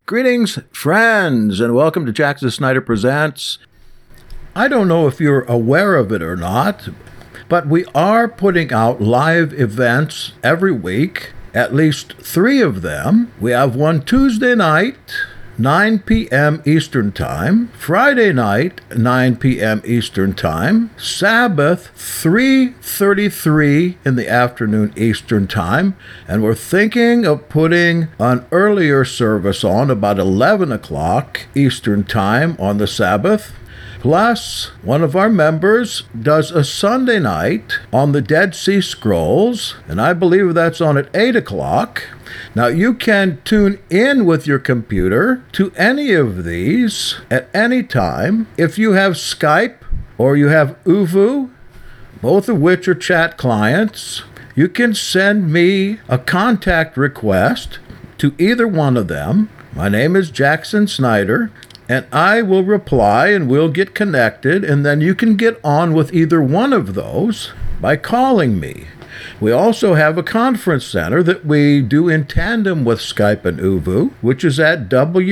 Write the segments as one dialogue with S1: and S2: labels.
S1: Greetings, friends, and welcome to Jackson Snyder Presents. I don't know if you're aware of it or not, but we are putting out live events every week, at least 3 of them. We have one Tuesday night, 9 p.m. Eastern Time, Friday night, 9 p.m. Eastern Time, Sabbath, 3:33 in the afternoon Eastern Time, and we're thinking of putting an earlier service on about 11 o'clock Eastern Time on the Sabbath. Plus, one of our members does a Sunday night on the Dead Sea Scrolls, and I believe that's on at 8 o'clock. Now, you can tune in with your computer to any of these at any time. If you have Skype or you have ooVoo, both of which are chat clients, you can send me a contact request to either one of them. My name is Jackson Snyder, and I will reply and we'll get connected, and then you can get on with either one of those by calling me. We also have a conference center that we do in tandem with Skype and ooVoo, which is at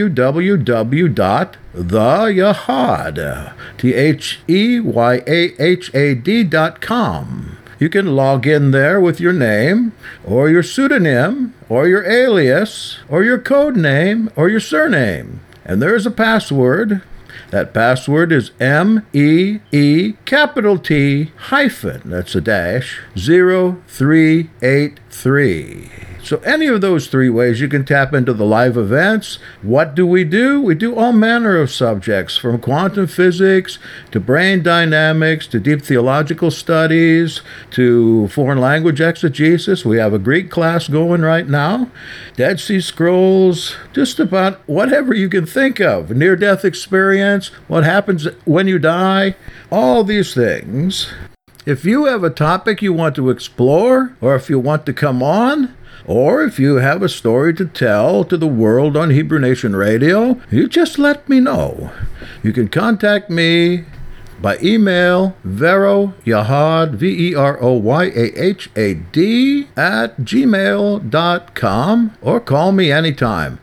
S1: www.theyahad.com. You can log in there with your name, or your pseudonym, or your alias, or your code name, or your surname. And there's a password. That password is MEE capital T hyphen, that's a dash, 0383. So any of those 3 ways you can tap into the live events. What do? We do all manner of subjects, from quantum physics to brain dynamics to deep theological studies to foreign language exegesis. We have a Greek class going right now. Dead Sea Scrolls, just about whatever you can think of. Near-death experience, what happens when you die, all these things. If you have a topic you want to explore, or if you want to come on, or if you have a story to tell to the world on Hebrew Nation Radio, you just let me know. You can contact me by email, veroyahad, VEROYAHAD, @gmail.com, or call me anytime,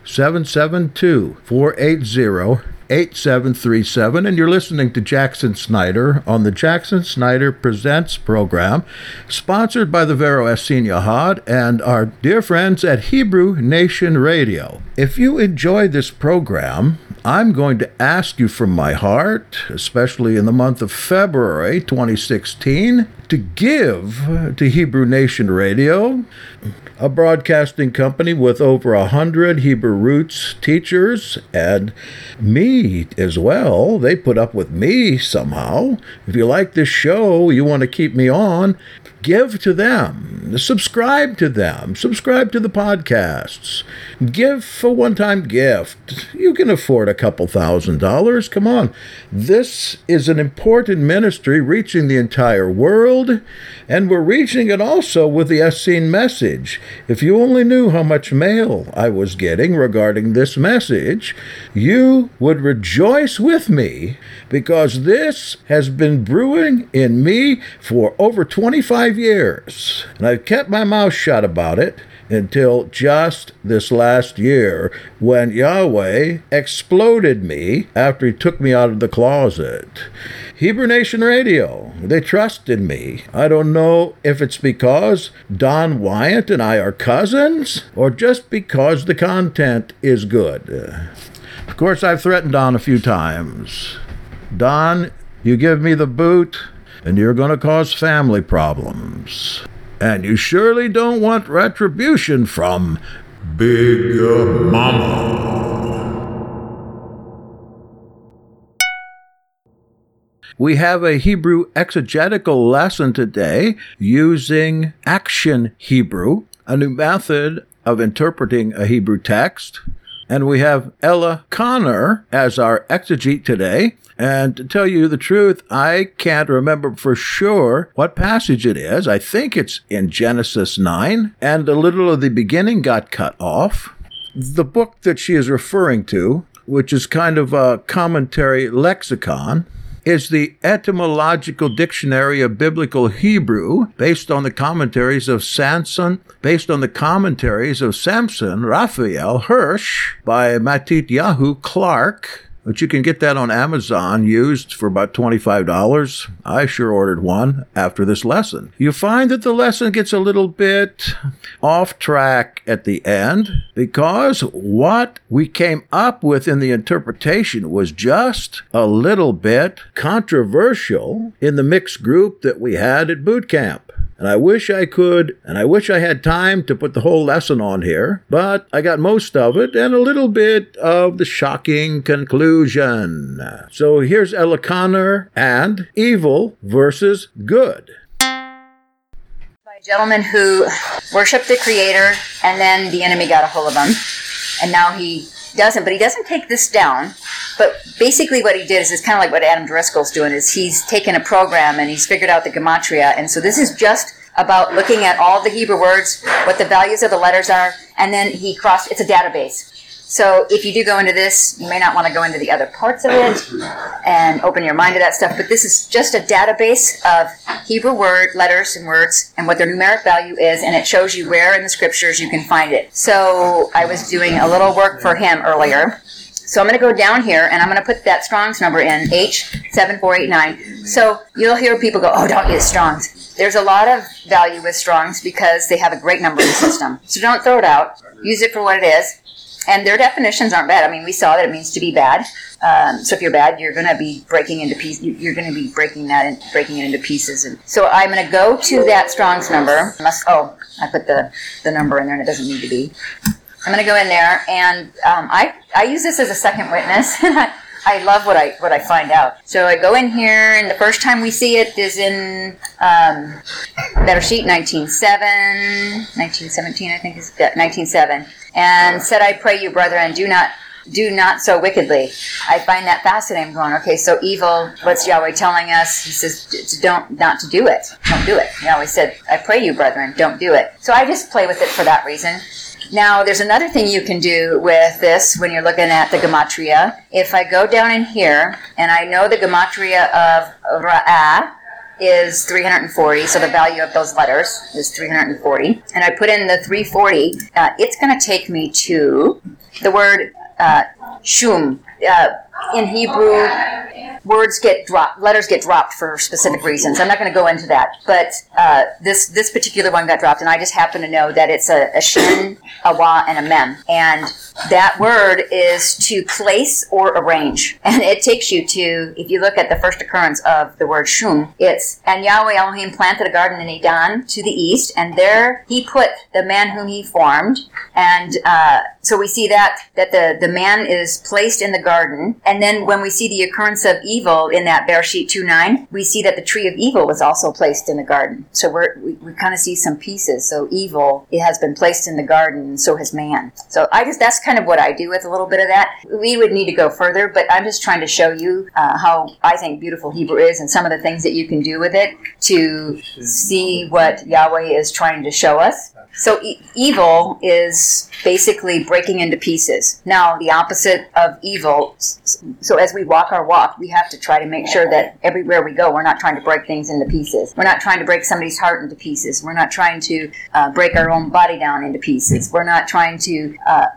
S1: 772-480-8737, and you're listening to Jackson Snyder on the Jackson Snyder Presents program, sponsored by the Vero Essin Yahad and our dear friends at Hebrew Nation Radio. If you enjoy this program, I'm going to ask you from my heart, especially in the month of February 2016, to give to Hebrew Nation Radio, a broadcasting company with over 100 Hebrew roots teachers, and me as well. They put up with me somehow. If you like this show, you want to keep me on, give to them. Subscribe to them. Subscribe to the podcasts. Give a one-time gift. You can afford a couple $1,000s. Come on. This is an important ministry reaching the entire world, and we're reaching it also with the Essin message. If you only knew how much mail I was getting regarding this message, you would rejoice with me, because this has been brewing in me for over 25 years. And I've kept my mouth shut about it until just this last year, when Yahweh exploded me after he took me out of the closet. Hebrew Nation Radio, they trusted me. I don't know if it's because Don Wyatt and I are cousins, or just because the content is good. Of course, I've threatened Don a few times. Don, you give me the boot, and you're going to cause family problems. And you surely don't want retribution from Big Mama. We have a Hebrew exegetical lesson today using Action Hebrew, a new method of interpreting a Hebrew text. And we have Ella Connor as our exegete today. And to tell you the truth, I can't remember for sure what passage it is. I think it's in Genesis 9, and a little of the beginning got cut off. The book that she is referring to, which is kind of a commentary lexicon, is the Etymological Dictionary of Biblical Hebrew, based on the commentaries of Samson Raphael Hirsch by Matityahu Clark, but you can get that on Amazon used for about $25. I sure ordered one after this lesson. You find that the lesson gets a little bit off track at the end because what we came up with in the interpretation was just a little bit controversial in the mixed group that we had at boot camp. And I wish I had time to put the whole lesson on here, but I got most of it and a little bit of the shocking conclusion. So here's Elkanah and evil versus good.
S2: By a gentleman who worshipped the Creator, and then the enemy got a hold of him, and now he doesn't, but he doesn't take this down. But basically what he did is kind of like what Adam Driscoll's doing, is he's taken a program and he's figured out the gematria. And so this is just about looking at all the Hebrew words, what the values of the letters are, and then it's a database. So if you do go into this, you may not want to go into the other parts of it and open your mind to that stuff, but this is just a database of Hebrew letters and words and what their numeric value is, and it shows you where in the scriptures you can find it. So I was doing a little work for him earlier. So I'm going to go down here, and I'm going to put that Strong's number in, H7489. So you'll hear people go, oh, don't use Strong's. There's a lot of value with Strong's because they have a great numbering system. So don't throw it out. Use it for what it is. And their definitions aren't bad. I mean, we saw that it means to be bad. So if you're bad, you're going to be breaking into pieces. You're going to be breaking it into pieces. And so I'm going to go to that Strong's number. I put the number in there, and it doesn't need to be. I'm going to go in there, and I use this as a second witness. I love what I find out. So I go in here, and the first time we see it is in Bereshit 1917, I think is 19:7. And said, I pray you, brethren, do not so wickedly. I find that fascinating. I'm going, okay, so evil, what's Yahweh telling us? He says, not to do it. Don't do it. Yahweh said, I pray you, brethren, don't do it. So I just play with it for that reason. Now, there's another thing you can do with this when you're looking at the gematria. If I go down in here, and I know the gematria of Ra'ah is 340, so the value of those letters is 340, and I put in the 340, it's going to take me to the word shum. In Hebrew, letters get dropped for specific reasons. I'm not going to go into that, but this particular one got dropped, and I just happen to know that it's a shin, a wa, and a mem, and that word is to place or arrange, and it takes you to, if you look at the first occurrence of the word shum, it's, and Yahweh Elohim planted a garden in Eden to the east, and there he put the man whom he formed, and so we see that the man is placed in the garden. And then when we see the occurrence of evil in that Bereshit 2:9, we see that the tree of evil was also placed in the garden. So we kind of see some pieces. So evil, it has been placed in the garden, and so has man. So that's kind of what I do with a little bit of that. We would need to go further, but I'm just trying to show you how I think beautiful Hebrew is and some of the things that you can do with it to see what Yahweh is trying to show us. So evil is basically breaking into pieces. Now, the opposite of evil, so as we walk our walk, we have to try to make sure that everywhere we go, we're not trying to break things into pieces. We're not trying to break somebody's heart into pieces. We're not trying to break our own body down into pieces. We're not trying to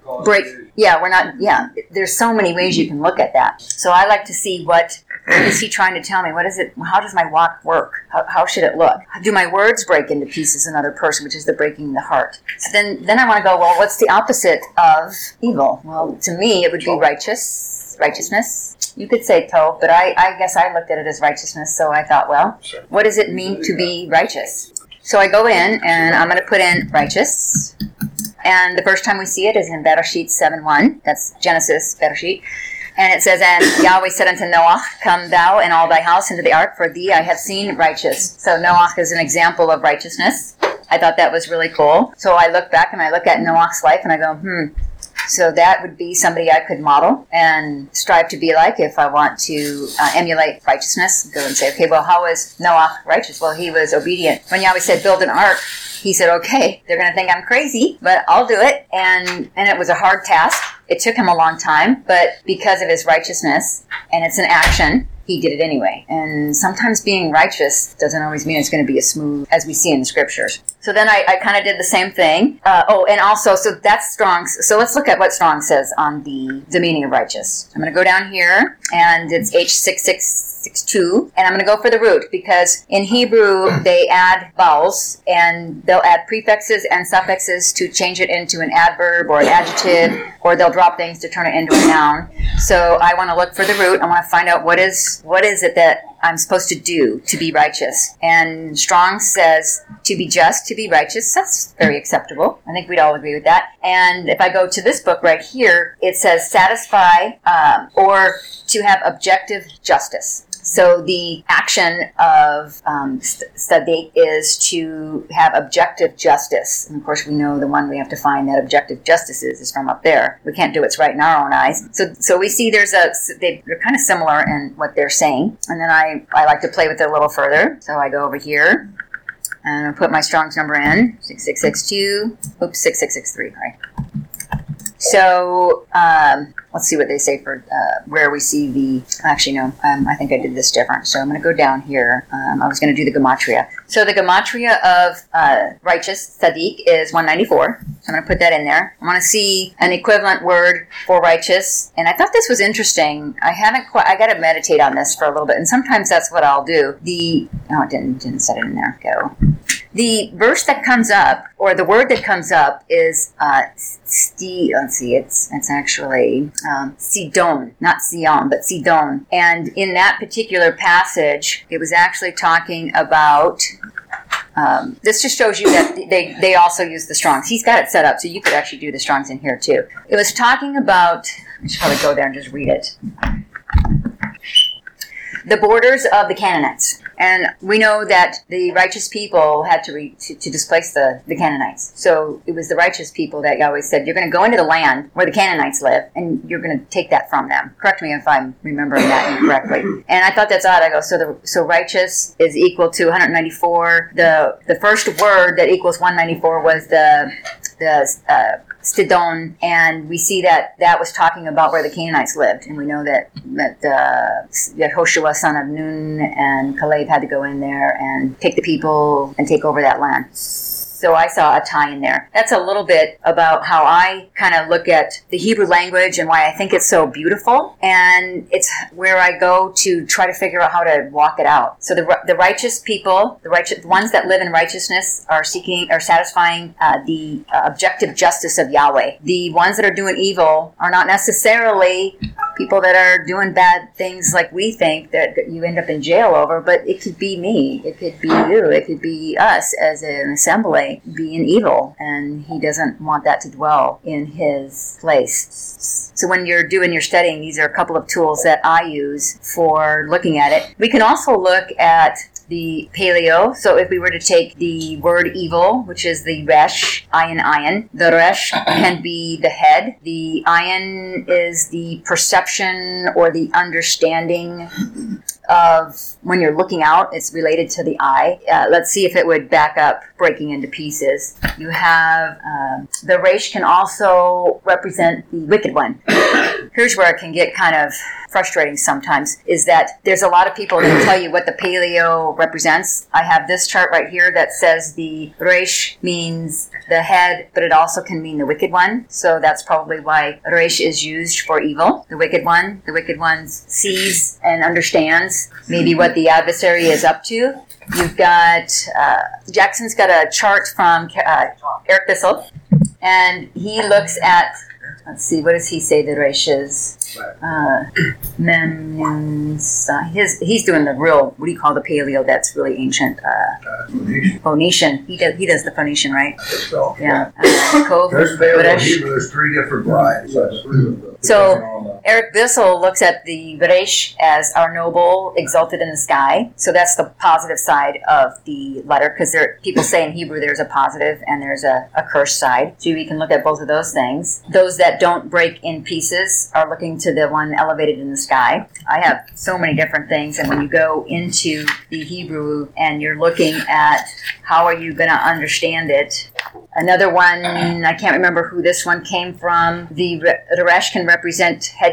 S2: there's so many ways you can look at that. So I like to see what is he trying to tell me? What is it? How does my walk work? How should it look? Do my words break into pieces another person, which is the breaking the heart? So then I want to go, well, what's the opposite of evil? Well, to me, it would be righteousness. You could say tov, but I guess I looked at it as righteousness, so I thought, well, what does it mean to be righteous? So I go in, and I'm going to put in righteous. And the first time we see it is in Bereshit 7:1. That's Genesis, Bereshit. And it says, and Yahweh said unto Noah, come thou and all thy house into the ark, for thee I have seen righteous. So Noah is an example of righteousness. I thought that was really cool. So I look back and I look at Noah's life and I go, so that would be somebody I could model and strive to be like if I want to emulate righteousness. Go and say, okay, well, how is Noah righteous? Well, he was obedient. When Yahweh said, build an ark, he said, okay, they're going to think I'm crazy, but I'll do it. And it was a hard task. It took him a long time, but because of his righteousness, and it's an action, he did it anyway. And sometimes being righteous doesn't always mean it's going to be as smooth as we see in the scriptures. So then I kind of did the same thing. And also, so that's Strong's. So let's look at what Strong says on the meaning of righteous. I'm going to go down here, and it's H6662, and I'm going to go for the root, because in Hebrew they add vowels, and they'll add prefixes and suffixes to change it into an adverb or an adjective, or they'll drop things to turn it into a noun. So I want to look for the root. I want to find out what is it that I'm supposed to do to be righteous. And Strong says to be just, to be righteous. That's very acceptable. I think we'd all agree with that. And if I go to this book right here, it says satisfy or to have objective justice. So the action of tzaddik is to have objective justice. And of course, we know the one we have to find that objective justice is from up there. We can't do what's right in our own eyes. So we see they're kind of similar in what they're saying. And then I like to play with it a little further. So I go over here and I put my Strong's number in, 6662, 6663, right? So let's see what they say for where we see the... Actually, no, I think I did this different. So I'm going to go down here. I was going to do the gematria. So the gematria of righteous, tzaddik, is 194. So I'm going to put that in there. I want to see an equivalent word for righteous. And I thought this was interesting. I got to meditate on this for a little bit. And sometimes that's what I'll do. It didn't set it in there. Go. The verse that comes up, or the word that comes up, is let's see, it's actually Sidon, not Sion, but Sidon. And in that particular passage, it was actually talking about. This just shows you that they also use the Strongs. He's got it set up, so you could actually do the Strongs in here too. It was talking about. I should probably go there and just read it. The borders of the Canaanites. And we know that the righteous people had to displace the Canaanites. So it was the righteous people that Yahweh said, you're going to go into the land where the Canaanites live, and you're going to take that from them. Correct me if I'm remembering that incorrectly. And I thought that's odd. I go, so righteous is equal to 194. The first word that equals 194 was the Sidon, and we see that was talking about where the Canaanites lived, and we know that Yehoshua, son of Nun, and Caleb had to go in there and take the people and take over that land. So I saw a tie in there. That's a little bit about how I kind of look at the Hebrew language and why I think it's so beautiful. And it's where I go to try to figure out how to walk it out. So the righteous people, the ones that live in righteousness are satisfying the objective justice of Yahweh. The ones that are doing evil are not necessarily people that are doing bad things like we think that you end up in jail over, but it could be me, it could be you, it could be us as an assembly being evil, and he doesn't want that to dwell in his place. So when you're doing your studying, these are a couple of tools that I use for looking at it. We can also look at the paleo. So if we were to take the word evil, which is the resh, ayin, the resh can be the head. The ayin is the perception or the understanding of when you're looking out. It's related to the eye. Let's see if it would back up breaking into pieces. You have the resh can also represent the wicked one. Here's where it can get kind of frustrating sometimes, is that there's a lot of people that tell you what the paleo represents. I have this chart right here that says the resh means the head, but it also can mean the wicked one. So that's probably why resh is used for evil. The wicked one sees and understands maybe what the adversary is up to. You've got, Jackson's got a chart from Eric Bissell, and he looks at, let's see, what does he say the resh is? He's doing the real, what do you call the paleo that's really ancient? Phoenician. He does the Phoenician, right?
S3: So,
S2: Yeah.
S3: There's three different varieties.
S2: So Eric Bissell looks at the Resh as our noble, exalted in the sky. So that's the positive side of the letter, because people say in Hebrew there's a positive and there's a curse side. So we can look at both of those things. Those that don't break in pieces are looking to the one elevated in the sky. I have so many different things, and when you go into the Hebrew and you're looking at how are you going to understand it. Another one, I can't remember who this one came from. The resh can represent headship.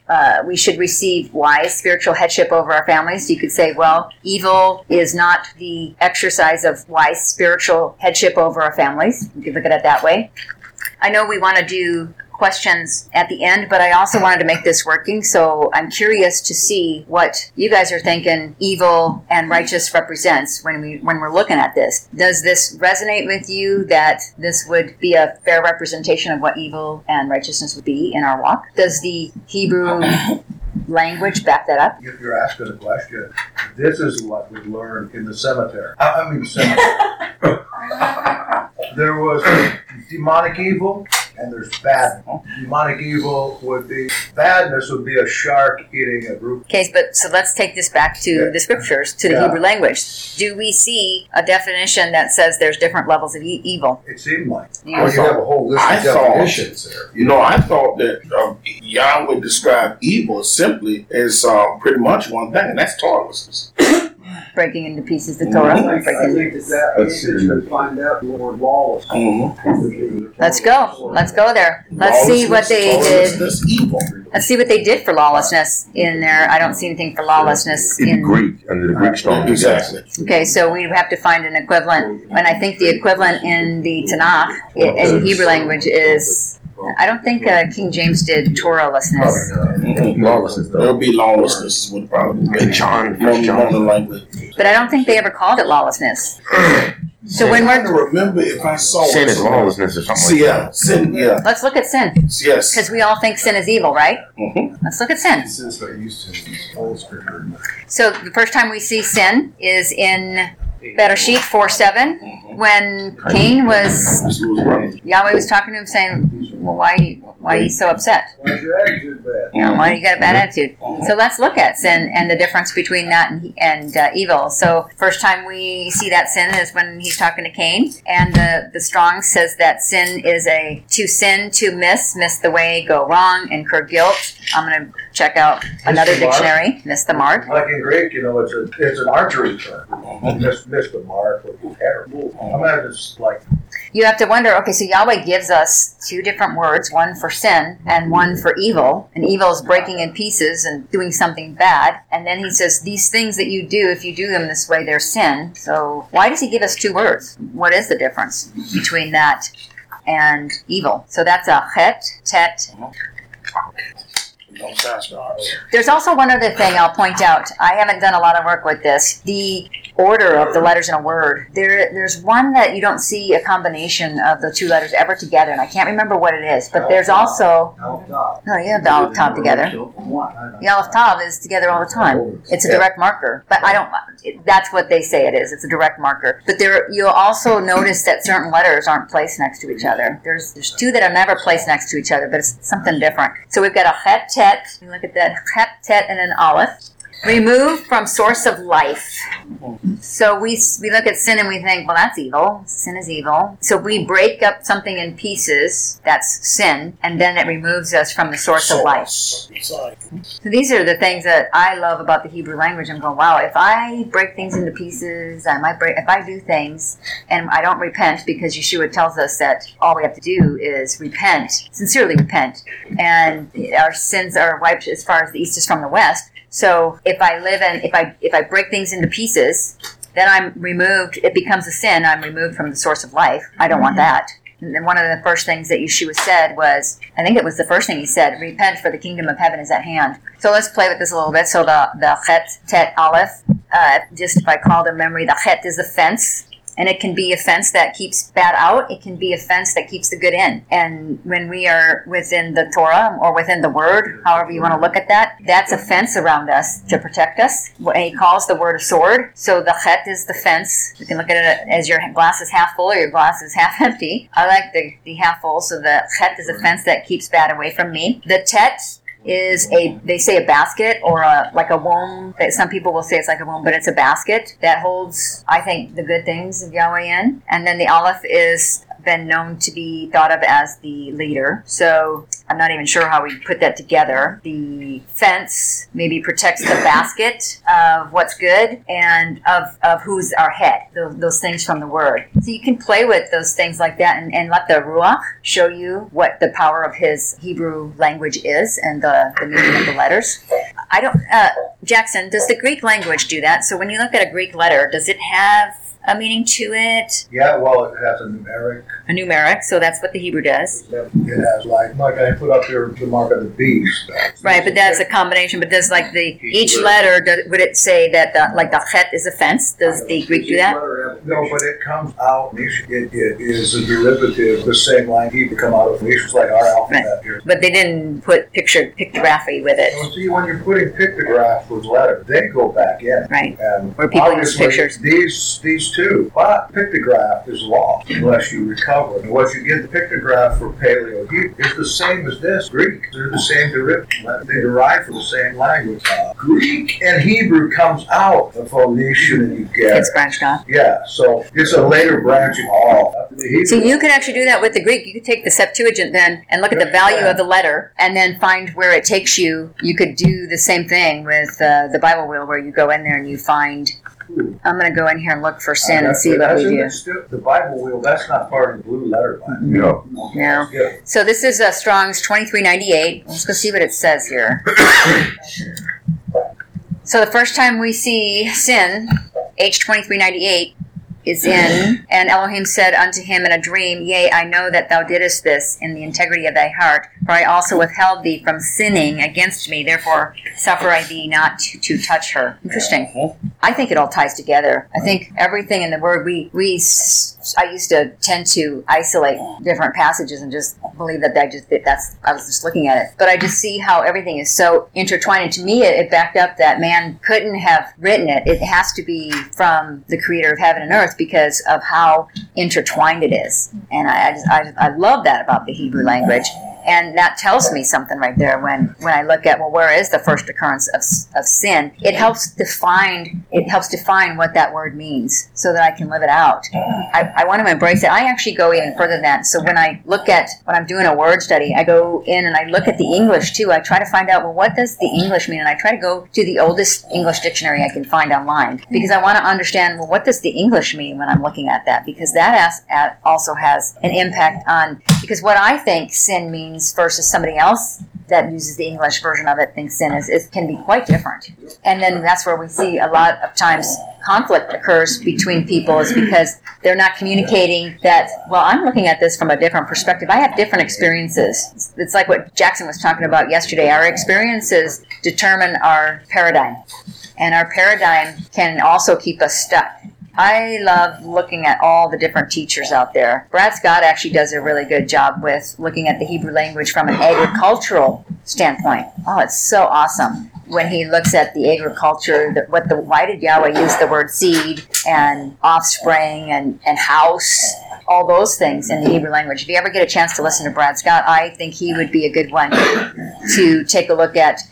S2: we should receive wise spiritual headship over our families. You could say, well, evil is not the exercise of wise spiritual headship over our families. You could look at it that way. I know we want to do questions at the end, but I also wanted to make this working, so I'm curious to see what you guys are thinking evil and righteous represents when we're looking at this. Does this resonate with you that this would be a fair representation of what evil and righteousness would be in our walk? Does the Hebrew language back that up?
S3: If you're asking a question, this is what we learned in the cemetery. Cemetery. There was demonic evil, and there's bad. Demonic evil would be badness would be a shark eating a group.
S2: Okay, but so let's take this back to the scriptures, to the Hebrew language. Do we see a definition that says there's different levels of evil?
S3: It seemed like.
S2: You
S3: Well, you have a whole list of definitions there.
S4: I thought that Yahweh described evil simply as pretty much one thing, and that's lawlessness.
S2: breaking into pieces the Torah.
S3: I think that find out the word lawless.
S2: Let's go. Let's go there. Let's see what they did. Let's see what they did for lawlessness in there. I don't see anything for lawlessness in
S5: Greek, under the Greek stone.
S4: Exactly.
S2: Okay, so we have to find an equivalent, and I think the equivalent in the Tanakh in Hebrew language is. I don't think King James did Torahlessness.
S5: Lawlessness, though.
S4: There'll be lawlessness would probably be
S5: John.
S4: more than likely.
S2: But I don't think they ever called it lawlessness. So when
S4: I'm trying to
S2: we're
S4: remember if I saw
S5: Sin is lawlessness or something like that.
S4: Sin, yeah.
S2: let's look at sin,
S4: Yes.
S2: because we all think sin is evil, right?
S4: Mm-hmm.
S2: Let's look at sin. So the first time we see sin is in Bereshit 4:7, when Cain was Yahweh was talking to him, saying, "Well, why are you so upset?
S3: Why's your attitude bad?
S2: Why do you got a bad attitude?" So let's look at sin and the difference between that and evil. So first time we see that sin is when he's talking to Cain, and the Strong's says that sin is to sin, to miss the way, go wrong, incur guilt. I'm going to check out another dictionary, miss the mark.
S3: Like in Greek, it's an archery term. Miss the mark would be terrible. I imagine it's like.
S2: You have to wonder, okay, so Yahweh gives us two different words, one for sin and one for evil. And evil is breaking in pieces and doing something bad. And then he says, these things that you do, if you do them this way, they're sin. So why does he give us two words? What is the difference between that and evil? So that's a chet, tet. There's also one other thing I'll point out. I haven't done a lot of work with this. The order of the letters in a word. There's one that you don't see a combination of the two letters ever together, and I can't remember what it is. But there's also no, you have the Aleph Tav together. The Aleph Tav is together all the time. It's a direct marker, but I don't. That's what they say it is. It's a direct marker. But you'll also notice that certain letters aren't placed next to each other. There's two that are never placed next to each other, but it's something different. So we've got a chet, tet. You look at that, chet, tet, and an aleph. Remove from source of life. So we look at sin and we think, well, that's evil. Sin is evil. So we break up something in pieces, that's sin, and then it removes us from the source of life. So these are the things that I love about the Hebrew language. I'm going, wow, if I break things into pieces, if I do things and I don't repent, because Yeshua tells us that all we have to do is repent, sincerely repent, and our sins are wiped as far as the east is from the west. So if I break things into pieces, then I'm removed. It becomes a sin. I'm removed from the source of life. I don't want that. And then one of the first things that Yeshua said was, I think it was the first thing he said, repent, for the kingdom of heaven is at hand. So let's play with this a little bit. So the chet, tet, aleph, just if I call to memory, the chet is the fence. And it can be a fence that keeps bad out. It can be a fence that keeps the good in. And when we are within the Torah or within the Word, however you want to look at that, that's a fence around us to protect us. And he calls the Word a sword. So the chet is the fence. You can look at it as your glass is half full or your glass is half empty. I like the half full. So the chet is a fence that keeps bad away from me. The tet is they say a basket or like a womb. Some people will say it's like a womb, but it's a basket that holds, I think, the good things of Yahweh in. And then the aleph is been known to be thought of as the leader. So I'm not even sure how we put that together. The fence maybe protects the basket of what's good and of who's our head, those things from the word. So you can play with those things like that and let the Ruach show you what the power of his Hebrew language is and the meaning of the letters. Jackson, does the Greek language do that? So when you look at a Greek letter, does it have a meaning to it?
S3: Yeah, well, it has a numeric.
S2: A numeric, so that's what the Hebrew does.
S3: It has like I put up here the mark of the beast.
S2: Right, but that's a combination. But does like each letter, would it say that the chet is a fence? Does the Greek do that?
S3: No, but it comes out. It is a derivative. The same line Hebrew come out of It's like our alphabet here.
S2: But they didn't put pictography with it.
S3: Well, see, when you're putting pictographs with letters, they go back in.
S2: Right.
S3: And
S2: where people use pictures.
S3: These two, but pictograph is lost unless you recover. And what you get the pictograph for Paleo Hebrew is the same as this Greek. They're the same derivative. They derive from the same language. Greek and Hebrew comes out of Phoenician, and you get
S2: it's branched off.
S3: Yeah, so it's a later branching off.
S2: So you could actually do that with the Greek. You could take the Septuagint then and look at the value of the letter and then find where it takes you. You could do the same thing with the Bible wheel where you go in there and you find. I'm going to go in here and look for sin and see what we do.
S3: The Bible wheel, that's not part of the blue letter line.
S5: No.
S2: No. Yeah. So this is Strong's 2398. Let's go see what it says here. So the first time we see sin, H2398, is in, and Elohim said unto him in a dream, Yea, I know that thou didst this in the integrity of thy heart, for I also withheld thee from sinning against me, therefore suffer I thee not to touch her. Interesting. I think it all ties together. I think everything in the Word, I used to tend to isolate different passages and just believe that I was just looking at it. But I just see how everything is so intertwined. And to me, it backed up that man couldn't have written it. It has to be from the creator of heaven and earth because of how intertwined it is. And I love that about the Hebrew language. And that tells me something right there when I look at, well, where is the first occurrence of sin? It helps define what that word means so that I can live it out. I want to embrace it. I actually go even further than that. So when I'm doing a word study, I go in and I look at the English too. I try to find out, well, what does the English mean? And I try to go to the oldest English dictionary I can find online because I want to understand, well, what does the English mean when I'm looking at that? Because that also has an impact on, because what I think sin means versus somebody else that uses the English version of it thinks sin it can be quite different. And then that's where we see a lot of times conflict occurs between people is because they're not communicating that, well, I'm looking at this from a different perspective. I have different experiences. It's like what Jackson was talking about yesterday. Our experiences determine our paradigm. And our paradigm can also keep us stuck. I love looking at all the different teachers out there. Brad Scott actually does a really good job with looking at the Hebrew language from an agricultural standpoint. Oh, it's so awesome. When he looks at the agriculture, why did Yahweh use the word seed and offspring and house, all those things in the Hebrew language. If you ever get a chance to listen to Brad Scott, I think he would be a good one to take a look at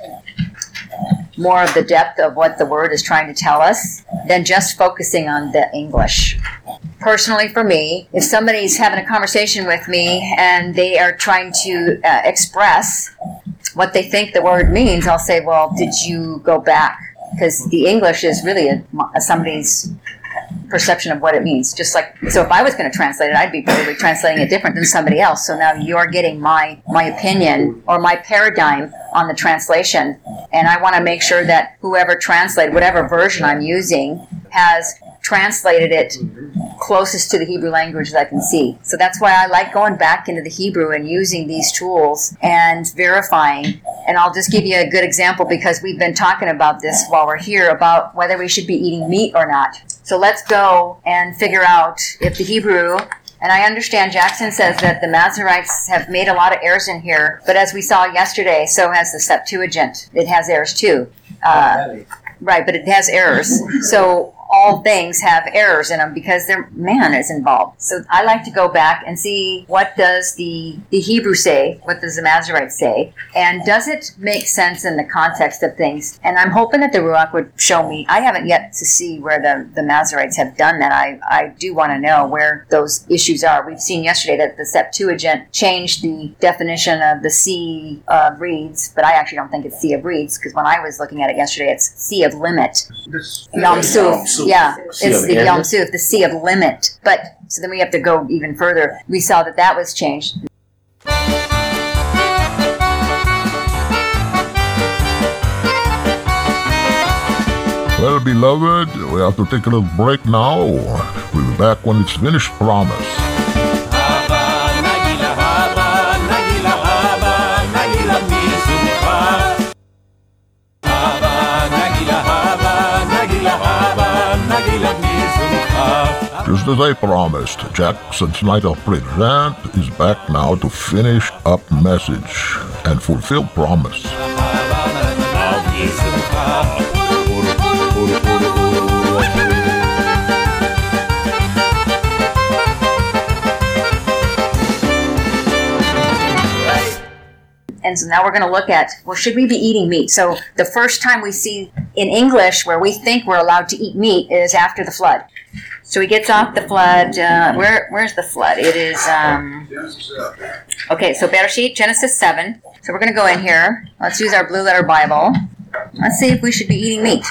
S2: more of the depth of what the word is trying to tell us than just focusing on the English. Personally, for me, if somebody's having a conversation with me and they are trying to express what they think the word means, I'll say, well, did you go back? Because the English is really somebody's perception of what it means. Just like, so if I was going to translate it, I'd be probably translating it different than somebody else. So now you're getting my opinion or my paradigm on the translation. And I want to make sure that whoever translated, whatever version I'm using, has translated it closest to the Hebrew language that I can see. So that's why I like going back into the Hebrew and using these tools and verifying. And I'll just give you a good example because we've been talking about this while we're here about whether we should be eating meat or not. So let's go and figure out if the Hebrew, and I understand Jackson says that the Masoretes have made a lot of errors in here, but as we saw yesterday, so has the Septuagint. It has errors too. Right, but it has errors. So all things have errors in them because man is involved. So I like to go back and see what does the Hebrew say, what does the Masoretes say, and does it make sense in the context of things? And I'm hoping that the Ruach would show me. I haven't yet to see where the Masoretes have done that. I do want to know where those issues are. We've seen yesterday that the Septuagint changed the definition of the sea of reeds, but I actually don't think it's sea of reeds, because when I was looking at it yesterday, it's sea of limit. Yom Suf. Yeah, it's the Yom Suf, the sea of limit. But so then we have to go even further. We saw that was changed.
S6: Well, beloved, we have to take a little break now. We'll be back when it's finished, promise. Just as I promised, Jackson Snyder Present is back now to finish up message and fulfill promise.
S2: And so now we're going to look at, well, should we be eating meat? So the first time we see in English where we think we're allowed to eat meat is after the flood. So he gets off the flood. Where's the flood? It is, okay, so Bereshit, Genesis 7. So we're going to go in here. Let's use our Blue Letter Bible. Let's see if we should be eating meat.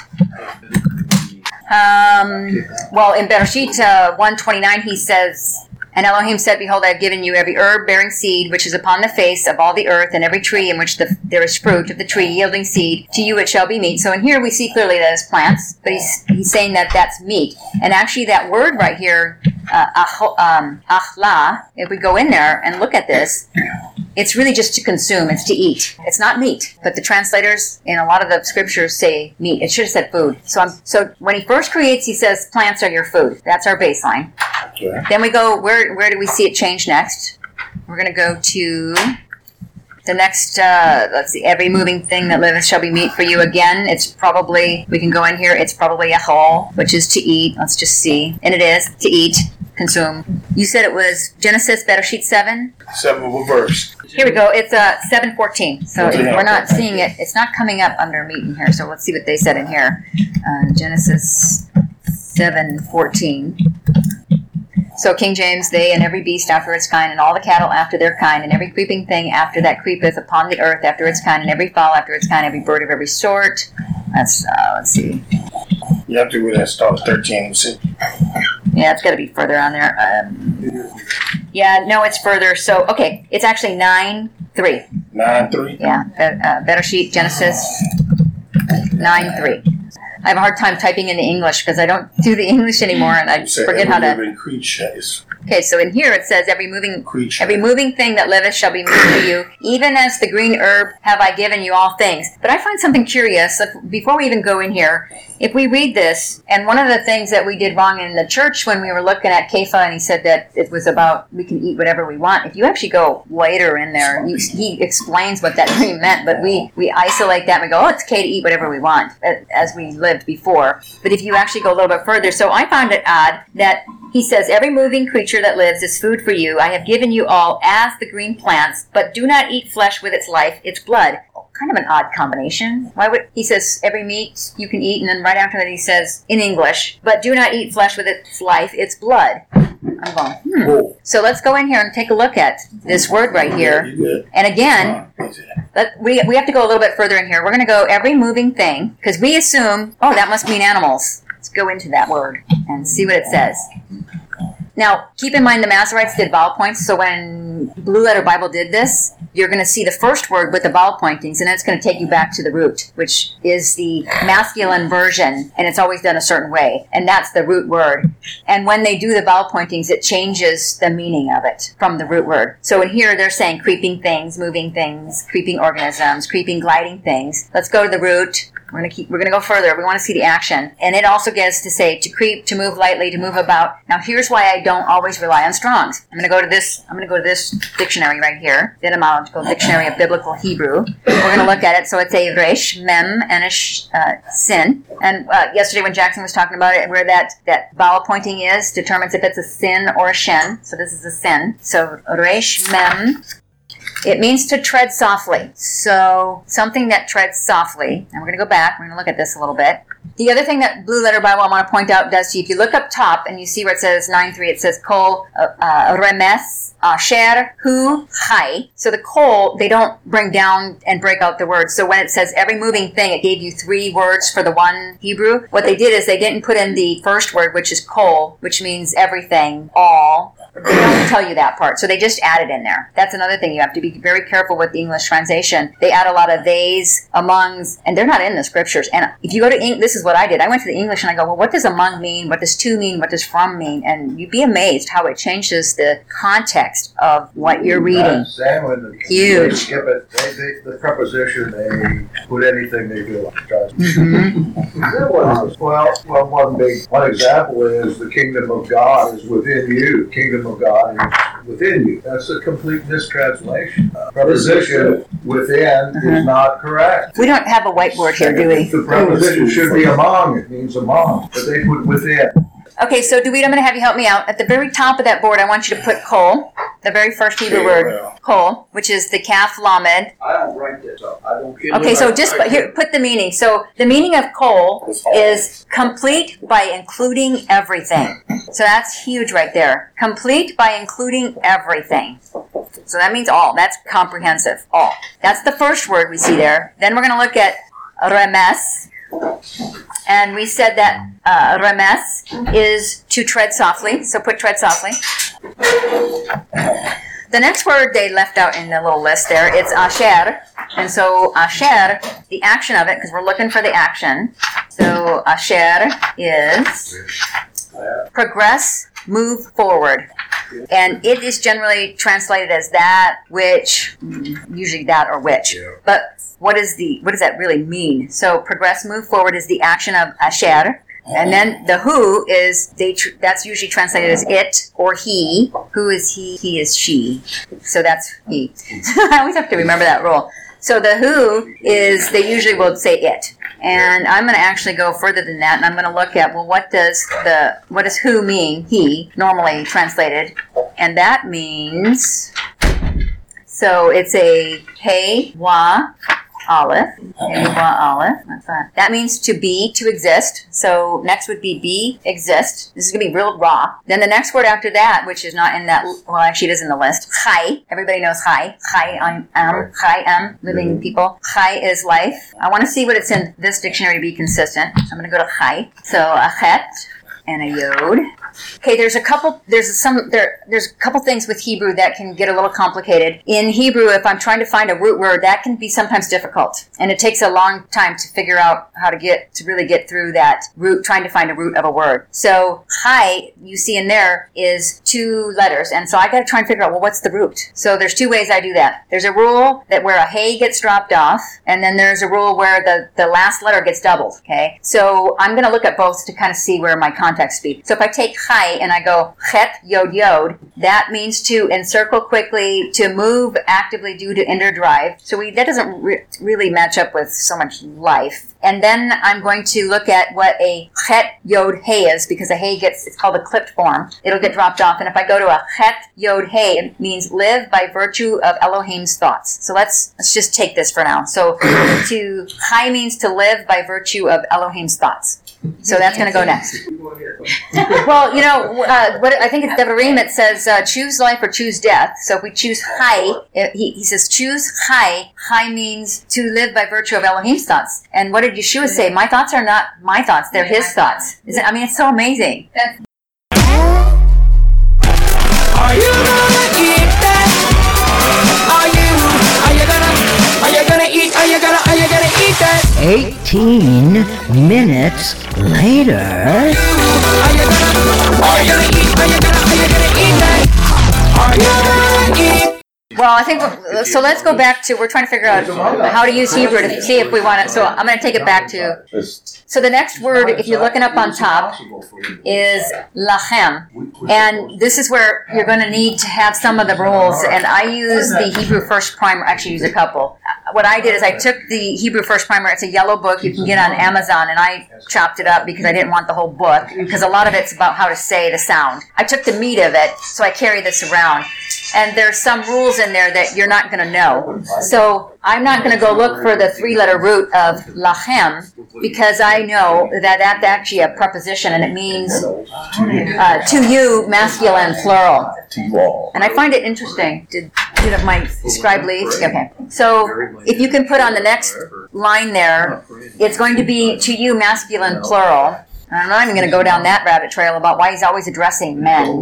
S2: Well, in Bereshit 1:29, he says, and Elohim said, behold, I have given you every herb bearing seed, which is upon the face of all the earth, and every tree in which there is fruit of the tree yielding seed. To you it shall be meat. So in here we see clearly that it's plants, but he's saying that that's meat. And actually that word right here, achla, if we go in there and look at this, it's really just to consume. It's to eat. It's not meat. But the translators in a lot of the scriptures say meat. It should have said food. So when he first creates, he says plants are your food. That's our baseline. Yeah. Then we go, where do we see it change next? We're going to go to the next, let's see, every moving thing that liveth shall be meat for you. Again, it's probably, we can go in here, it's probably achol, which is to eat. Let's just see. And it is to eat, consume. You said it was Genesis, Bereshit 7?
S4: 7 verse.
S2: Here we go. It's 7:14. So we're not seeing it. It's not coming up under meat in here. So let's see what they said in here. Genesis 7:14. So King James, they and every beast after its kind, and all the cattle after their kind, and every creeping thing after that creepeth upon the earth after its kind, and every fowl after its kind, every bird of every sort. That's, let's see.
S4: You have to read that start at 13. See?
S2: Yeah, it's got to be further on there. Yeah, no, it's further. So, okay, it's actually 9:3.
S4: 9:3?
S2: Yeah, Bereshit, Genesis 9:3. I have a hard time typing into English because I don't do the English anymore, and I forget how to.
S4: Living creatures.
S2: Okay, so in here it says, every moving thing that liveth shall be meat for you, even as the green herb have I given you all things. But I find something curious. Before we even go in here, if we read this, and one of the things that we did wrong in the church when we were looking at Kepha, and he said that it was about we can eat whatever we want. If you actually go later in there, he explains what that dream meant, but we isolate that and we go, oh, it's okay to eat whatever we want, as we lived before. But if you actually go a little bit further, so I found it odd that he says, every moving creature that lives is food for you. I have given you all as the green plants, but do not eat flesh with its life, its blood. Kind of an odd combination. Why would he says every meat you can eat, and then right after that he says in English, but do not eat flesh with its life, its blood. I'm going, So let's go in here and take a look at this word right here. And again, we have to go a little bit further in here. We're going to go every moving thing, because we assume, oh, that must mean animals. Let's go into that word and see what it says. Now, keep in mind the Masoretes did vowel points, so when Blue Letter Bible did this, you're going to see the first word with the vowel pointings, and then it's going to take you back to the root, which is the masculine version, and it's always done a certain way, and that's the root word. And when they do the vowel pointings, it changes the meaning of it from the root word. So in here, they're saying creeping things, moving things, creeping organisms, creeping, gliding things. Let's go to the root. We're gonna go further. We want to see the action. And it also gets to say to creep, to move lightly, to move about. Now here's why I don't always rely on Strong's. I'm gonna go to this dictionary right here, the Etymological Dictionary of Biblical Hebrew. We're gonna look at it. So it's a resh, mem, and a sin. And yesterday when Jackson was talking about it, where that vowel pointing is determines if it's a sin or a shen. So this is a sin. So resh, mem. It means to tread softly. So something that treads softly. And we're going to go back. We're going to look at this a little bit. The other thing that Blue Letter Bible I want to point out does to you, if you look up top and you see where it says 9:3, it says kol remes asher hu chai. So the kol, they don't bring down and break out the words. So when it says every moving thing, it gave you 3 words for the one Hebrew. What they did is they didn't put in the first word, which is kol, which means everything, all. They don't tell you that part, so they just add it in there. That's another thing. You have to be very careful with the English translation. They add a lot of theys, amongs, and they're not in the scriptures. And if you go to English, this is what I did. I went to the English and I go, well, what does among mean? What does to mean? What does from mean? And you'd be amazed how it changes the context of what you're reading.
S3: Same when
S2: Huge.
S3: They skip it. The preposition, they put anything they do. Well, one example is the kingdom of God is within you. The kingdom of God is within you. That's a complete mistranslation. Preposition within is not correct.
S2: We don't have a whiteboard here, do we?
S3: The preposition should be among. It means among, but they put within.
S2: Okay, so Dewey, I'm going to have you help me out. At the very top of that board, I want you to put kol, the very first Hebrew word, kol, which is the kaf lamed.
S3: I don't write this up. I don't get
S2: Okay, so just here, put the meaning. So the meaning of kol is complete by including everything. So that's huge right there. Complete by including everything. So that means all. That's comprehensive. All. That's the first word we see there. Then we're going to look at remes. And we said that remes is to tread softly. So put tread softly. The next word they left out in the little list there, it's asher. And so asher, the action of it, because we're looking for the action. So asher is progress, move forward. And it is generally translated as that which, usually that or which. But what does that really mean? So progress, move forward is the action of asher. And then the who is, that's usually translated as it or he. Who is he? He is she. So that's he. I always have to remember that rule. So the who is, they usually will say it. And I'm going to actually go further than that, and I'm going to look at, well, what does who mean? He, normally translated. And that means, so it's a hey, wa, Aleph. That means to be, to exist. So next would be exist. This is going to be real raw. Then the next word after that, which is not in that, well, actually it is in the list. Chai. Everybody knows chai. Chai am, living people. Chai is life. I want to see what it's in this dictionary to be consistent. So I'm going to go to chai. So a chet and a yod. Okay, there's a couple things with Hebrew that can get a little complicated. In Hebrew, if I'm trying to find a root word, that can be sometimes difficult. And it takes a long time to figure out how to really get through that root, trying to find a root of a word. So, chai, you see in there, is 2 letters. And so I got to try and figure out, well, what's the root? So there's 2 ways I do that. There's a rule that where a hey gets dropped off, and then there's a rule where the last letter gets doubled, okay? So I'm going to look at both to kind of see where my context be. So if I take chai and I go chet yod yod, that means to encircle quickly, to move actively due to inner drive. So that doesn't really match up with so much life. And then I'm going to look at what a chet yod hey is, because a hey it's called a clipped form. It'll get dropped off. And if I go to a chet yod hey, it means live by virtue of Elohim's thoughts. So let's just take this for now. So to chai means to live by virtue of Elohim's thoughts. So that's going to go next. Well, what I think it's Devarim. It says choose life or choose death. So if we choose chai, he says choose chai. Chai means to live by virtue of Elohim's thoughts. And what did Yeshua say? My thoughts are not my thoughts; they're His thoughts. It's so amazing.
S7: Are you gonna eat that? Are you gonna eat? Are you gonna eat that?
S8: 18 minutes later.
S7: Are you gonna eat? Are you gonna eat that? Are you gonna eat?
S2: Well, I think, so let's go back to, we're trying to figure out how to use Hebrew to see if we want it. So I'm going to take it back to, so the next word, if you're looking up on top, is lachem. And this is where you're going to need to have some of the rules. And I use the Hebrew First Primer, actually use a couple. What I did is I took the Hebrew First Primer, it's a yellow book you can get on Amazon, and I chopped it up because I didn't want the whole book, because a lot of it's about how to say the sound. I took the meat of it, so I carry this around. And there's some rules in there that you're not going to know. So I'm not going to go look for the 3-letter root of lachem, because I know that that's actually a preposition, and it means to you, masculine, plural.
S5: To you all.
S2: And I find it interesting. Did my scribe leave? Okay. So if you can put on the next line there, it's going to be to you, masculine, plural. I'm not even going to go down that rabbit trail about why he's always addressing men.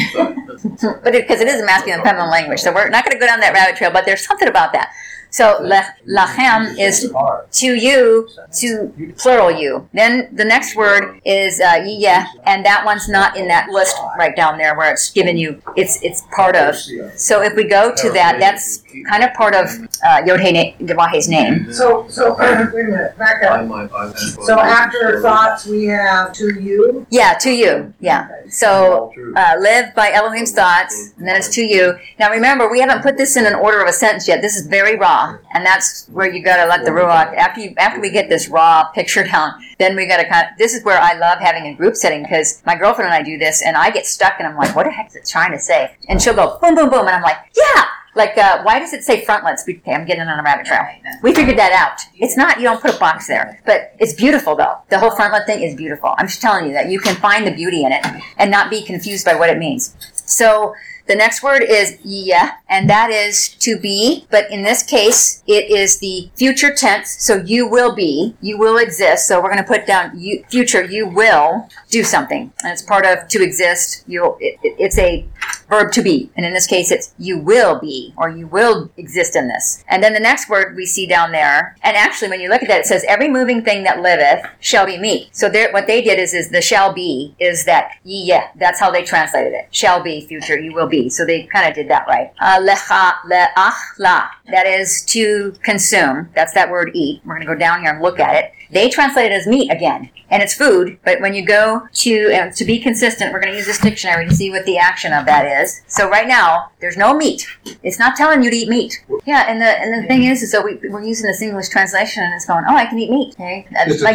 S2: But because it is a masculine and feminine language, so we're not going to go down that rabbit trail, but there's something about that. So lachem is to you, to plural you. Then the next word is yiyeh, and that one's not in that list right down there where it's given you, it's part of. So if we go to that, that's kind of part of Yod-Heh-Wah's name.
S9: So wait a minute, back up. So after thoughts we have to you?
S2: Yeah, to you, yeah. So live by Elohim's thoughts, and then it's to you. Now remember, we haven't put this in an order of a sentence yet. This is very raw. And that's where you got to let the Ruach, after we get this raw picture down, then we got to this is where I love having a group setting, because my girlfriend and I do this, and I get stuck, and I'm like, what the heck is it trying to say? And she'll go, boom, boom, boom, and I'm like, yeah! Like, why does it say frontlets? Okay, I'm getting on a rabbit trail. We figured that out. It's not, you don't put a box there. But it's beautiful, though. The whole frontlet thing is beautiful. I'm just telling you that you can find the beauty in it and not be confused by what it means. So the next word is yiyeh, and that is to be, but in this case, it is the future tense, so you will be, you will exist, so we're going to put down future, you will do something, and it's part of to exist, it's a verb to be, and in this case, it's you will be, or you will exist in this. And then the next word we see down there, and actually when you look at that, it says, every moving thing that liveth shall be meat. So what they did is the shall be is that yiyeh, that's how they translated it, shall be, future, you will be. So they kind of did that right. Lecha, le'achla, that is to consume. That's that word eat. We're going to go down here and look at it. They translate it as meat again, and it's food. But when you go to be consistent, we're going to use this dictionary to see what the action of that is. So right now, there's no meat. It's not telling you to eat meat. Yeah, and the thing is so we're using this English translation, and it's going, oh, I can eat meat. Okay, I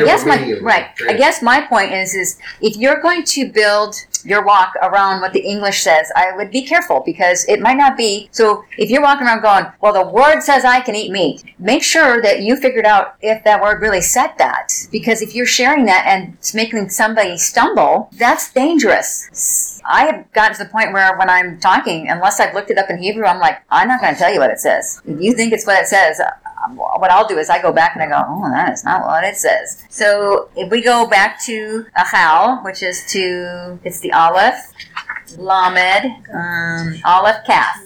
S2: guess my point is if you're going to build your walk around what the English says, I would be careful, because it might not be. So if you're walking around going, well, the word says I can eat meat, make sure that you figured out if that word really said that. Because if you're sharing that and it's making somebody stumble, that's dangerous. I have gotten to the point where when I'm talking, unless I've looked it up in Hebrew, I'm like, I'm not going to tell you what it says. If you think it's what it says, what I'll do is I go back and I go, oh, that is not what it says. So if we go back to achal, which is it's the aleph, lamed, aleph, kaf.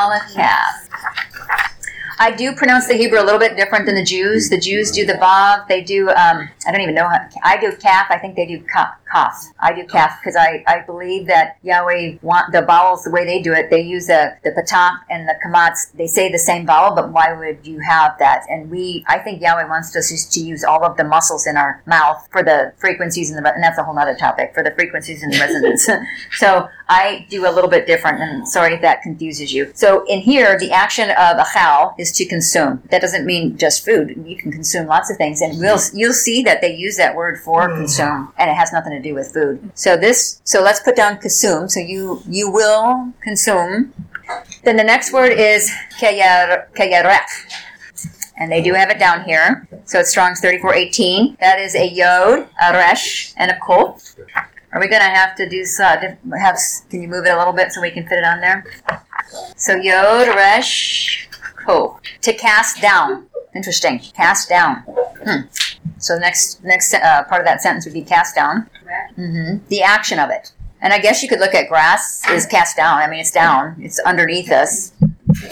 S2: I do pronounce the Hebrew a little bit different than the Jews. The Jews do the vav. They do, I don't even know how, I do kaf. I think they do kaf. I do kaf because I believe that Yahweh want the vowels the way they do it. They use the patah and the kamatz. They say the same vowel, but why would you have that? And I think Yahweh wants us just to use all of the muscles in our mouth for the frequencies and that's a whole other topic, for the frequencies and the resonance. So I do a little bit different, and sorry if that confuses you. So in here, the action of achal is to consume. That doesn't mean just food. You can consume lots of things, and you'll see that they use that word for consume, and it has nothing to do with food. So let's put down consume. So you will consume. Then the next word is kayarech. And they do have it down here. So it's Strong's 3418. That is a yod, a resh, and a kuf. Are we going to have to do can you move it a little bit so we can fit it on there? So yod, resh, kuf. To cast down. Interesting. Cast down. So the next part of that sentence would be cast down. Mm-hmm. The action of it. And I guess you could look at grass is cast down. I mean, it's down. It's underneath us.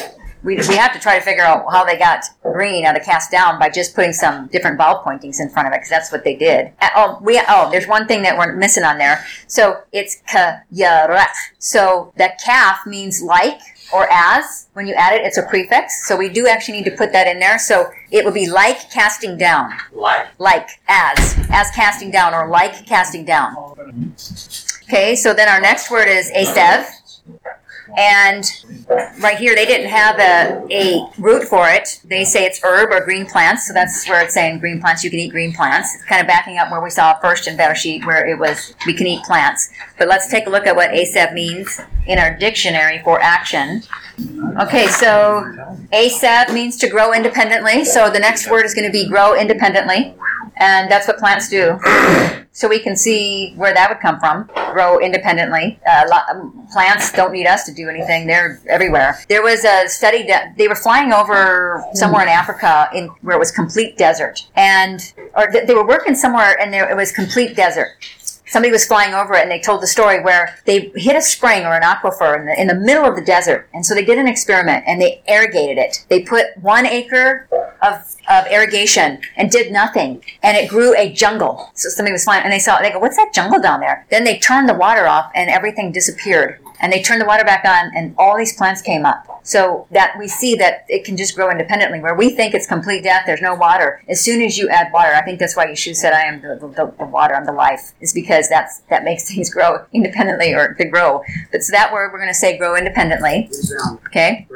S2: we have to try to figure out how they got green out of cast down by just putting some different vowel pointings in front of it, because that's what they did. There's one thing that we're missing on there. So it's ka-yarech. So that kaf means like or as. When you add it, it's a prefix. So we do actually need to put that in there. So it would be like casting down. Like, as casting down, or like casting down. Okay, so then our next word is asev. And right here, they didn't have a root for it. They say it's herb or green plants. So that's where it's saying green plants. You can eat green plants. It's kind of backing up where we saw first in Bereshit, where it was we can eat plants. But let's take a look at what asev means in our dictionary for action. Okay, so asev means to grow independently. So the next word is going to be grow independently. And that's what plants do. So we can see where that would come from. Grow independently. Plants don't need us to do anything. They're everywhere. There was a study that they were flying over somewhere in Africa where it was complete desert. Or they were working somewhere and it was complete desert. Somebody was flying over it, and they told the story where they hit a spring or an aquifer in the middle of the desert. And so they did an experiment, and they irrigated it. They put 1 acre of irrigation and did nothing, and it grew a jungle. So somebody was flying, and they go, what's that jungle down there? Then they turned the water off, and everything disappeared. And they turned the water back on, and all these plants came up. So that we see that it can just grow independently. Where we think it's complete death, there's no water. As soon as you add water, I think that's why Yeshua said, I am the water, I'm the life. Is because that makes things grow independently, or to grow. But so that word we're going to say grow independently. Okay?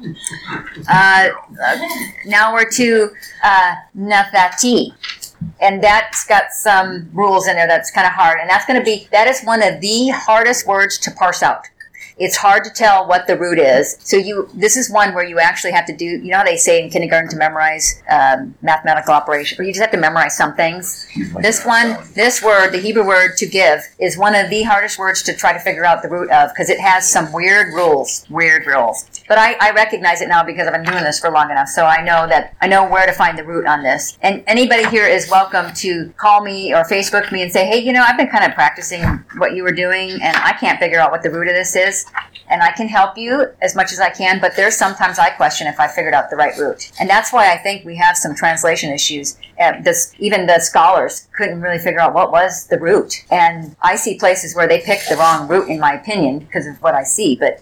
S2: Now we're to nathati. And that's got some rules in there that's kind of hard. And that is one of the hardest words to parse out. It's hard to tell what the root is. So this is one where you actually have to do, you know how they say in kindergarten to memorize mathematical operation, or you just have to memorize some things? This word, the Hebrew word to give, is one of the hardest words to try to figure out the root of, because it has some weird rules. But I recognize it now because I've been doing this for long enough, so I know where to find the root on this. And anybody here is welcome to call me or Facebook me and say, hey, I've been kind of practicing what you were doing, and I can't figure out what the root of this is. And I can help you as much as I can, but there's sometimes I question if I figured out the right root. And that's why I think we have some translation issues. Even the scholars couldn't really figure out what was the root. And I see places where they picked the wrong root, in my opinion, because of what I see. But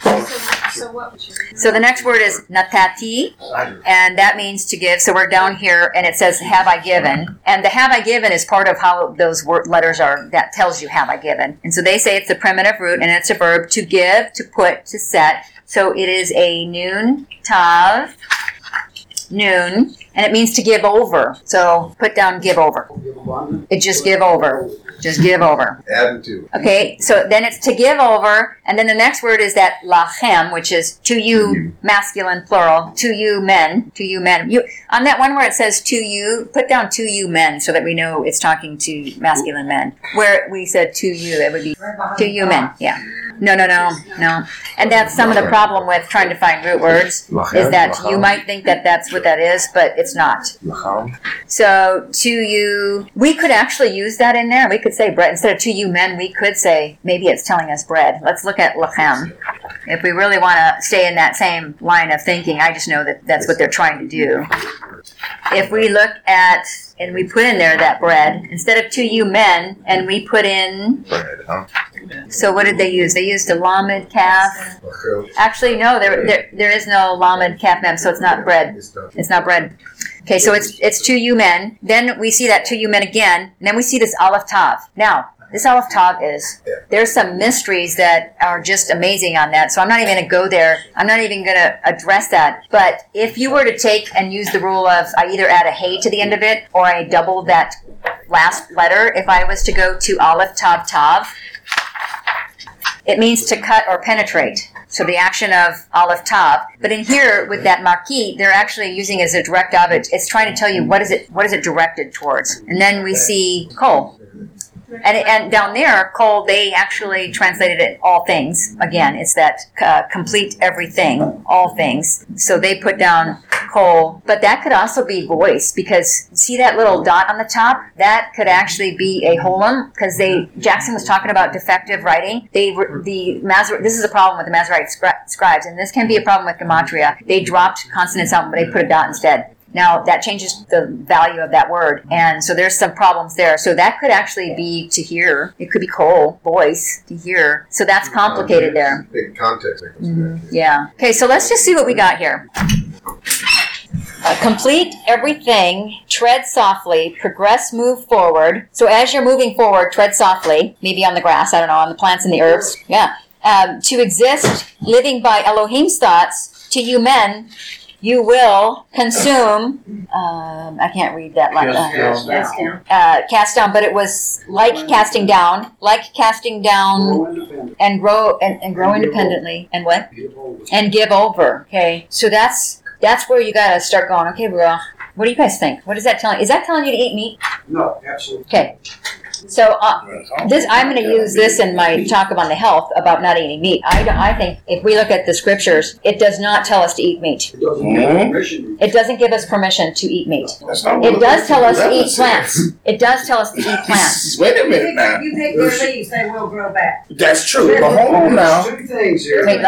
S2: so the next word is natati, and that means to give. So we're down here, and it says have I given. And the have I given is part of how those letters are, that tells you have I given. And so they say it's a primitive root, and it's a verb to give, to put, to set. So it is a noon, tav, noon, and it means to give over. So put down give over. It just give over. Just give over.
S3: Add to.
S2: Okay, so then it's to give over, and then the next word is that lachem, which is to you, masculine plural, to you men, to you men. On that one where it says to you, put down to you men so that we know it's talking to masculine men. Where we said to you, it would be to you men, yeah. No. And that's some of the problem with trying to find root words, is that you might think that that's what that is, but it's not. So, to you, we could actually use that in there. We could say bread. Instead of to you men, we could say, maybe it's telling us bread. Let's look at lachem. If we really want to stay in that same line of thinking, I just know that that's what they're trying to do. If we look at, and we put in there that bread, instead of to you men, and we put in bread, so what did they use? They used a lamed kaf. Actually, no, there is no lamed kaf mem, so it's not bread. It's not bread. Okay, so it's to you men. Then we see that to you men again, and then we see this aleph tav. Now, this aleph tav there's some mysteries that are just amazing on that, so I'm not even going to go there. I'm not even going to address that. But if you were to take and use the rule of, I either add a hey to the end of it, or I double that last letter, if I was to go to aleph tav tav, it means to cut or penetrate. So the action of aleph tav. But in here, with that marquis, they're actually using it as a directive. It's trying to tell you what is it directed towards. And then we see kol. And down there, Cole, they actually translated it all things. Again, it's that complete everything, all things. So they put down Cole, but that could also be voice, because see that little dot on the top? That could actually be a holum, because Jackson was talking about defective writing. This is a problem with the Masoretic scribes, and this can be a problem with gematria. They dropped consonants out, but they put a dot instead. Now, that changes the value of that word, and so there's some problems there. So that could actually be to hear. It could be Cole, voice, to hear. So that's complicated there.
S10: In context.
S2: Yeah. Okay, so let's just see what we got here. Complete everything, tread softly, progress, move forward. So as you're moving forward, tread softly, maybe on the grass, I don't know, on the plants and the herbs. Yeah. To exist, living by Elohim's thoughts, to you men, you will consume, I can't read that. Cast down, but it was like casting down and grow independently. And what? And give over. Okay. So that's where you got to start going, okay, well, what do you guys think? What is that telling? Is that telling you to eat meat?
S3: No, absolutely.
S2: Okay. So I'm going to use this in my talk about the health about not eating meat. I think if we look at the scriptures, it does not tell us to eat meat. It doesn't give us permission to eat meat. It does tell us to eat plants. It does tell us to eat plants.
S4: Wait a minute now.
S9: You take their leaves, they will grow back.
S4: That's true. But hold on now.
S10: There's two things here.
S2: Wait,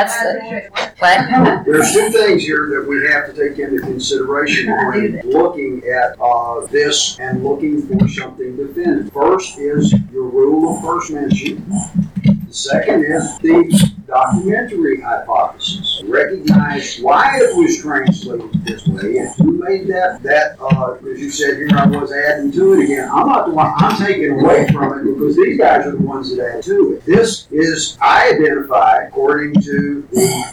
S2: what?
S10: There's two things here that we have to take into consideration when looking at this and looking for something definitive. First is your rule of first mention. The second is the documentary hypothesis. Recognize why it was translated this way, and who made that as you said here, I was adding to it again. I'm not the one, I'm taking away from it, because these guys are the ones that add to it. This is, I identify, according to the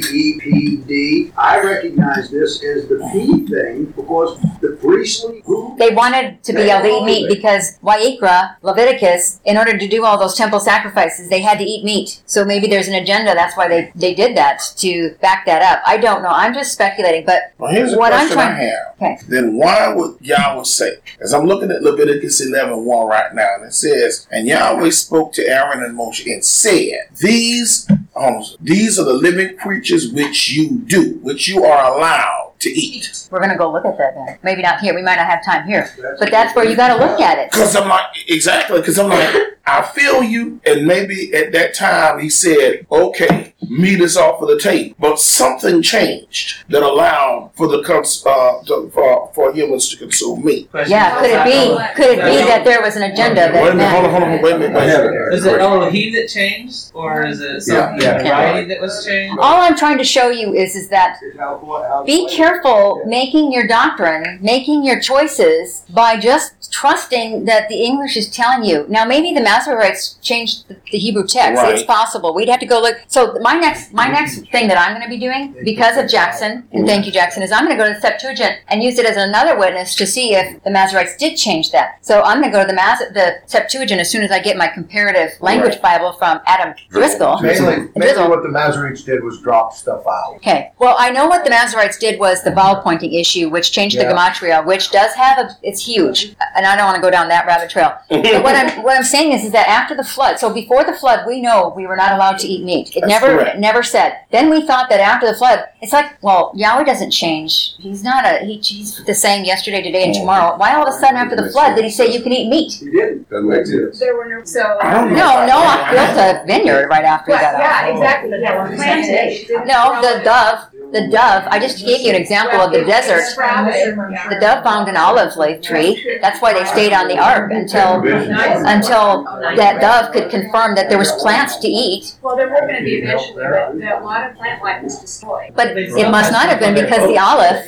S10: JEPD, I recognize this as the P thing, because the priestly who
S2: they wanted to be able to eat meat, because Wa'ikra, Leviticus, in order to do all those temple sacrifices, they had to eat meat. So maybe there's an agenda. That's why they did that, to back that up. I don't know. I'm just speculating. But
S4: well, here's
S2: what
S4: a
S2: I'm
S4: question
S2: trying.
S4: I have.
S2: Okay.
S4: Then why would Yahweh say? As I'm looking at Leviticus 11:1 right now, and it says, "And Yahweh spoke to Aaron and Moshe and said, These are the living creatures which you are allowed to eat."
S2: We're going to go look at that then. Maybe not here. We might not have time here. But that's where you got to look at it.
S4: Because I'm like, I feel you. And maybe at that time he said, okay, meat is off of the table. But something changed that allowed for for humans to consume meat.
S2: Yeah, could it be that there was an agenda?
S4: Wait a minute.
S11: Is it Elohim that changed? Or is it something writing that was changed?
S2: All I'm trying to show you is that be careful making your doctrine, making your choices by just trusting that the English is telling you. Now, maybe the Masoretes changed the Hebrew text. Right. It's possible. We'd have to go look. So my next thing that I'm going to be doing, because of Jackson, and thank you, Jackson, is I'm going to go to the Septuagint and use it as another witness to see if the Masoretes did change that. So I'm going to go to the Septuagint as soon as I get my comparative language Bible from Adam Driscoll.
S3: Mainly what the Masoretes did was drop stuff out.
S2: Okay. Well, I know what the Masoretes did was the vowel pointing issue, which changed the gematria, which does have it's huge, and I don't want to go down that rabbit trail. But what I'm saying is that after the flood, so before the flood, we know we were not allowed to eat meat. It never said. Then we thought that after the flood, it's like, well, Yahweh doesn't change. He's not he's the same yesterday, today, and tomorrow. Why all of a sudden after the flood did he say you can eat meat?
S10: He didn't. Doesn't make sense.
S9: There were no. So
S2: Noah built a vineyard right after he got out.
S9: Yeah, exactly. Planted.
S2: No, the dove, I just gave you an example of the desert. The dove found an olive leaf tree. That's why they stayed on the ark until that dove could confirm that there was plants to eat.
S12: Well, there were going to be eventually, but a lot of plant life was destroyed.
S2: But it must not have been because the olive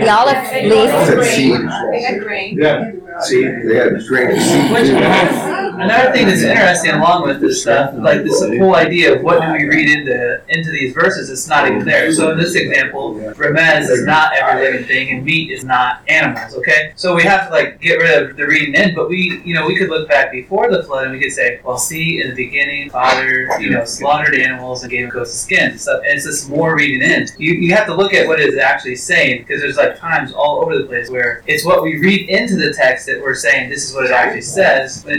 S2: leaf.
S12: They had grain.
S10: Yeah. See, they had grain.
S11: Another thing that's interesting along with this stuff, like this whole idea of what do we read into these verses, it's not even there. So in this example, Remez is not every living thing, and meat is not animals. Okay, so we have to get rid of the reading in, but we could look back before the flood and we could say, well, see, in the beginning, Father, slaughtered animals and gave them coats of skin. So it's just more reading in. You have to look at what it's actually saying, because there's times all over the place where it's what we read into the text that we're saying this is what it actually says, but it doesn't actually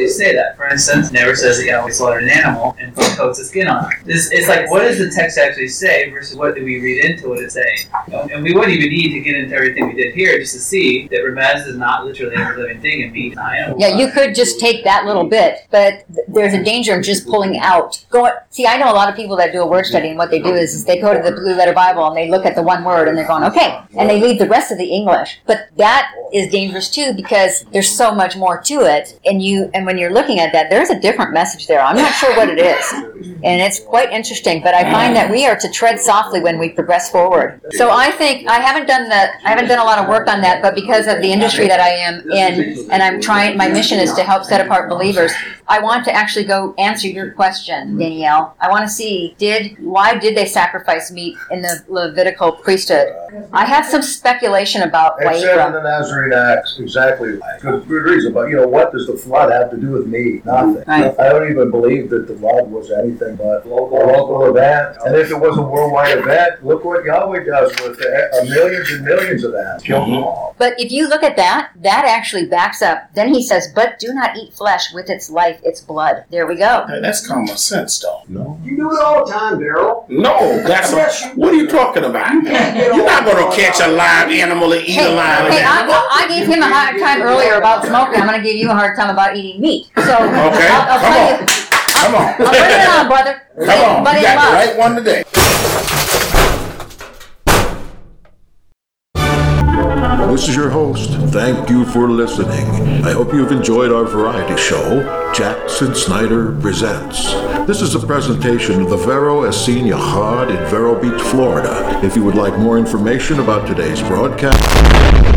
S11: actually say that. For instance, it never says that Yahweh slaughtered an animal and coats the skin on it. It's like, what does the text actually say versus what do we read into what it's saying? And we wouldn't even need to get into everything we did here just to see that Remez is not literally every living thing and meat, not animal.
S2: Yeah, you could just take that little bit, but there's a danger of just pulling out. See, I know a lot of people that do a word study, and what they do is they go to the Blue Letter Bible and they look at the one word and they're going, okay, and they leave the rest of the English. But that is dangerous too, because there's so much more to it, and when you're looking at that, there's a different message there. I'm not sure what it is, and it's quite interesting. But I find that we are to tread softly when we progress forward. So I think I haven't done a lot of work on that, but because of the industry that I am in, and I'm trying, my mission is to help set apart believers. I want to actually go answer your question, Danielle. I want to see, why did they sacrifice meat in the Levitical priesthood? I have some speculation about why.
S3: It said in the Nazarene Acts exactly good reason, but what does the flood have to do with me? Nothing.
S2: Right.
S3: I don't even believe that the flood was anything but a local event. And if it was a worldwide event, look what Yahweh does with millions and millions of that. Kill them all.
S2: But if you look at that actually backs up. Then he says, "But do not eat flesh with its life, its blood." There we go.
S4: Hey, that's common sense, though.
S3: No.
S10: You do it all the time, Daryl.
S4: No, what are you talking about? You're not going to catch a live animal and eat a live animal.
S2: I gave him a hard time earlier about smoking. I'm going to give you a hard time about eating meat. So
S4: okay,
S2: I'll tell you.
S4: Come on.
S2: I'll bring it on, brother.
S4: Come on.
S2: But
S4: You
S2: in
S4: got
S2: love.
S4: the right one today.
S6: This is your host. Thank you for listening. I hope you've enjoyed our variety show, Jackson Snyder Presents. This is a presentation of the Vero Essene Yahad in Vero Beach, Florida. If you would like more information about today's broadcast,